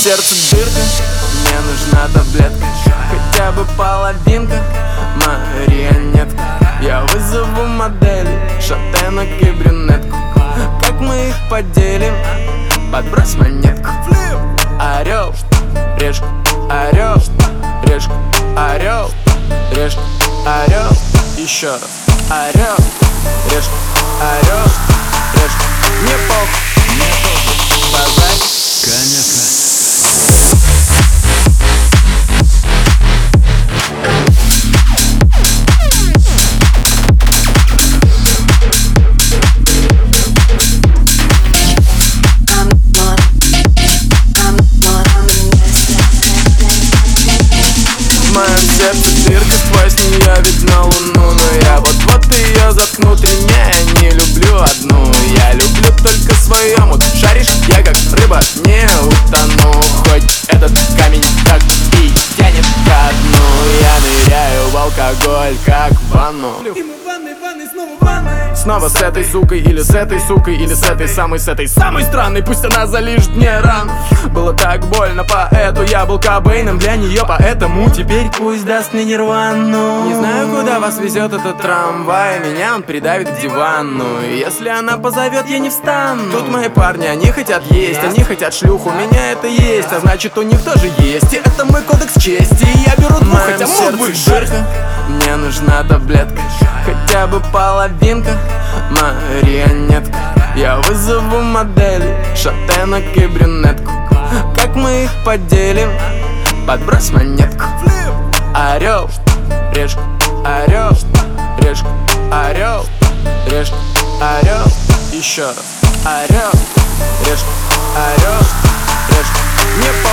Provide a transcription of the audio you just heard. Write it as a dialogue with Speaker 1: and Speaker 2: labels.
Speaker 1: сердце дырка, мне нужна таблетка, хотя бы половинка, марионетка. Я вызову моделей, шатенок и брюнетку. Как мы их поделим? Подбрось монетку. Орел, решка, орел, решка, орел, решка, орел. Еще раз. Орел, решка, орел, решка. Мне похуй, мне тоже базарь.
Speaker 2: Конечно.
Speaker 1: В моем сердце дырка, сквозь нее видно луну. Но я вот-вот ее заткну, ты меня я не люблю одну. Я люблю только в своем, вот шаришь, я как рыба не утону. Хоть этот камень так и тянет ко дну. Я ныряю в алкоголь, как в ванну.
Speaker 3: И мы в ванной, снова в ванной.
Speaker 1: Снова с этой сукой, или с этой сукой, или с этой самой странной. Пусть она залижет мне ран. Было так больно, поэту я был Кобейном для нее, поэтому теперь пусть даст мне нирвану. Не знаю, куда вас везет этот трамвай, меня он придавит к дивану. И если она позовет, я не встану. Тут мои парни, они хотят есть, они хотят шлюху, у меня это есть, а значит у них тоже есть. И это мой кодекс чести, и я беру двух, хотя мог бы дырка. Мне нужна таблетка, хотя бы половинка, марионетка. Я вызову моделей, шатенок и брюнетку. Как мы их поделим? Подбрось монетку. Орел, решка, орел, решка, орел, решка, орел. Еще раз. Орел, решка, орел, решка. Не